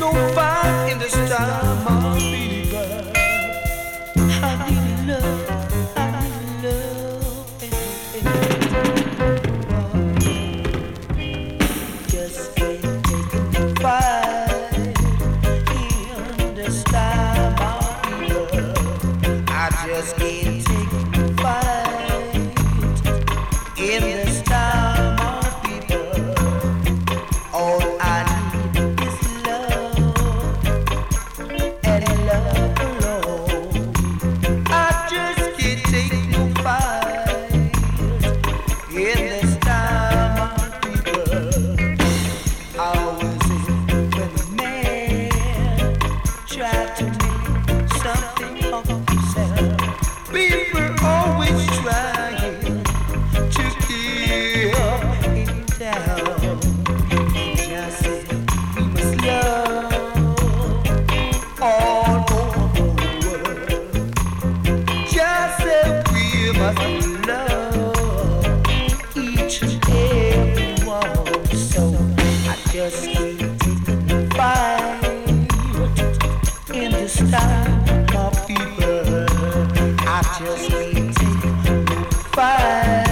no fight in this time, my baby. I need love, I need love. Just can't take no fight in this time, my baby. I just can't take no fight in this time, my people. All I need is love and love alone. I just can't take no fight in this time, my people. I always say when a man tries to make something of himself, people always trying to keep him down. Just say we must love all over the world. Just say we must love each and every one. So I just can't take no fight in this time, my people. I just can't take no fight.